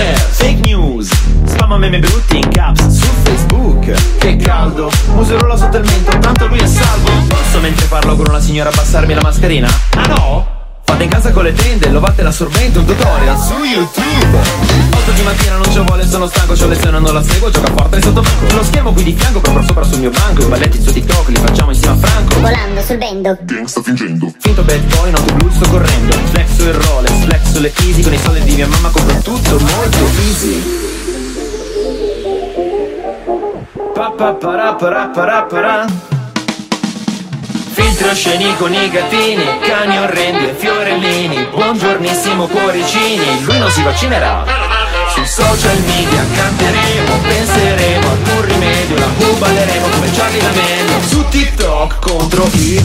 fake news, spamma meme brutti in caps su Facebook. Che caldo, muserola sotto il mento, tanto lui è salvo. Posso mentre parlo con una signora abbassarmi la mascherina? Ah no? Fate in casa con le tende, lovate l'assorbente, un tutorial su YouTube. 8 di mattina non ci vuole, sono stanco, c'ho lezione, non la seguo, gioca forte sotto banco. Lo schermo qui di fianco, proprio sopra sul mio banco. I balletti su TikTok li facciamo insieme a Franco. Volando sul bendo, Gang sta fingendo. Finto bad boy, noto blu, sto correndo. Flex su il Rolex, flex sulle easy. Con i soldi di mia mamma compro tutto molto easy. Pa pa para para para para. Filtri osceni con i gattini, cani orrendi e fiorellini. Buongiornissimo cuoricini, lui non si vaccinerà. Sui social media canteremo, penseremo ad un rimedio. La balleremo come Charlie D'Amelio. Su TikTok contro i